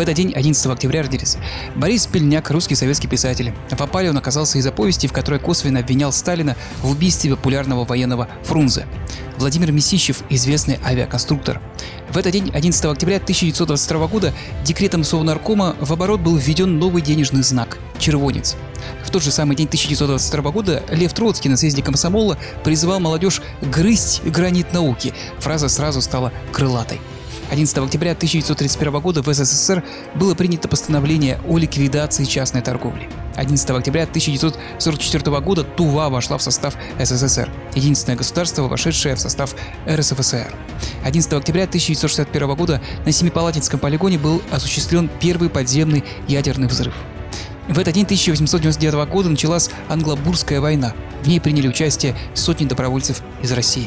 этот день, 11 октября, родились Борис Пельняк, русский советский писатель. В опале он оказался из-за повести, в которой косвенно обвинял Сталина в убийстве популярного военного Фрунзе. Владимир Месищев, известный авиаконструктор. В этот день, 11 октября 1922 года, декретом Совнаркома в оборот был введен новый денежный знак – червонец. В тот же самый день 1922 года Лев Троцкий на съезде комсомола призывал молодежь грызть гранит науки. Фраза сразу стала крылатой. 11 октября 1931 года в СССР было принято постановление о ликвидации частной торговли. 11 октября 1944 года Тува вошла в состав СССР, единственное государство, вошедшее в состав РСФСР. 11 октября 1961 года на Семипалатинском полигоне был осуществлен первый подземный ядерный взрыв. В этот день 1899 года началась Англо-Бурская война. В ней приняли участие сотни добровольцев из России.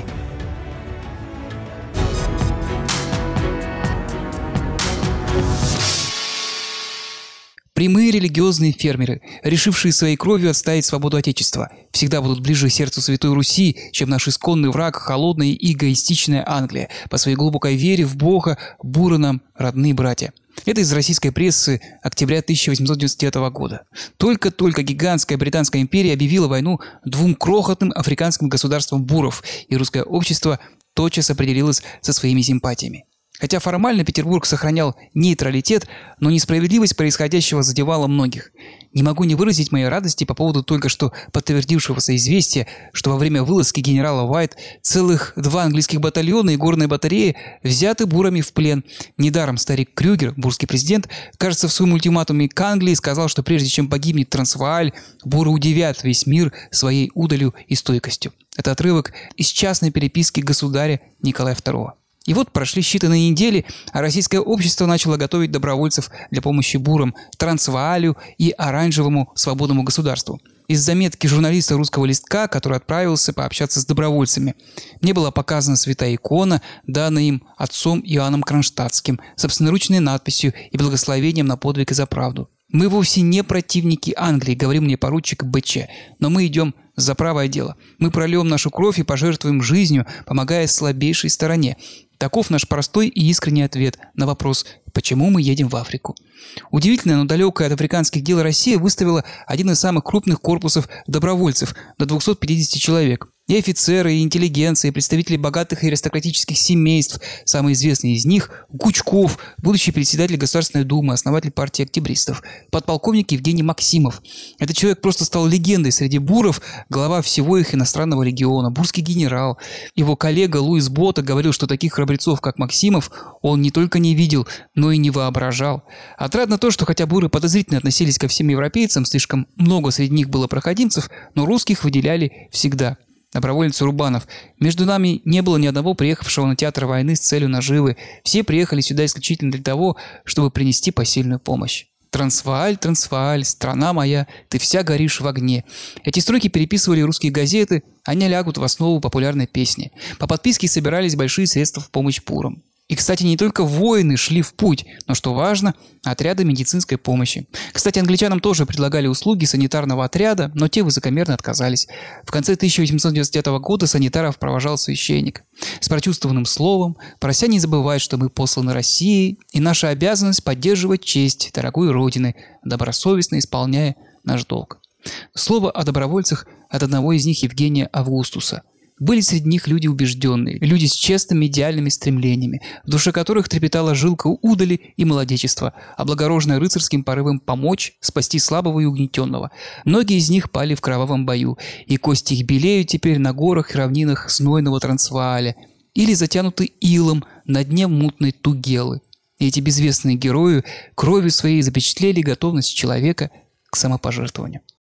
Прямые религиозные фермеры, решившие своей кровью отстоять свободу Отечества, всегда будут ближе к сердцу Святой Руси, чем наш исконный враг, холодная и эгоистичная Англия, по своей глубокой вере в Бога, буры нам родные братья. Это из российской прессы октября 1899 года. Только-только гигантская Британская империя объявила войну двум крохотным африканским государствам буров, и русское общество тотчас определилось со своими симпатиями. Хотя формально Петербург сохранял нейтралитет, но несправедливость происходящего задевала многих. Не могу не выразить моей радости по поводу только что подтвердившегося известия, что во время вылазки генерала Уайт целых 2 английских батальона и горные батареи взяты бурами в плен. Недаром старик Крюгер, бурский президент, кажется, в своем ультиматуме к Англии сказал, что прежде чем погибнет Трансвааль, буры удивят весь мир своей удалью и стойкостью. Это отрывок из частной переписки государя Николая II. И вот прошли считанные недели, а российское общество начало готовить добровольцев для помощи бурам, Трансваалю и оранжевому свободному государству. Из заметки журналиста «Русского листка», который отправился пообщаться с добровольцами, мне была показана святая икона, данная им отцом Иоанном Кронштадтским, собственноручной надписью и благословением на подвиг и за правду. «Мы вовсе не противники Англии», — говорил мне поручик БЧ, «но мы идем за правое дело. Мы прольем нашу кровь и пожертвуем жизнью, помогая слабейшей стороне». Таков наш простой и искренний ответ на вопрос, почему мы едем в Африку. Удивительно, но далекая от африканских дел Россия выставила один из самых крупных корпусов добровольцев до 250 человек. И офицеры, и интеллигенция, и представители богатых и аристократических семейств. Самый известный из них – Гучков, будущий председатель Государственной Думы, основатель партии октябристов, подполковник Евгений Максимов. Этот человек просто стал легендой среди буров, глава всего их иностранного легиона, бурский генерал. Его коллега Луис Бота говорил, что таких храбрецов, как Максимов, он не только не видел, но и не воображал. Отрадно то, что хотя буры подозрительно относились ко всем европейцам, слишком много среди них было проходимцев, но русских выделяли всегда. Доброволец Рубанов. Между нами не было ни одного приехавшего на театр войны с целью наживы. Все приехали сюда исключительно для того, чтобы принести посильную помощь. «Трансвааль, Трансвааль, страна моя, ты вся горишь в огне». Эти строки переписывали русские газеты, они лягут в основу популярной песни. По подписке собирались большие средства в помощь бурам. И, кстати, не только воины шли в путь, но, что важно, отряды медицинской помощи. Кстати, англичанам тоже предлагали услуги санитарного отряда, но те высокомерно отказались. В конце 1899 года санитаров провожал священник с прочувствованным словом, прося не забывать, что мы посланы Россией, и наша обязанность поддерживать честь дорогой Родины, добросовестно исполняя наш долг. Слово о добровольцах от одного из них, Евгения Августуса. Были среди них люди убежденные, люди с честными идеальными стремлениями, в душе которых трепетала жилка удали и молодечества, облагороженная рыцарским порывом помочь, спасти слабого и угнетенного. Многие из них пали в кровавом бою, и кости их белеют теперь на горах и равнинах знойного Трансвааля, или затянуты илом на дне мутной Тугелы. И эти безвестные герои кровью своей запечатлели готовность человека к самопожертвованию.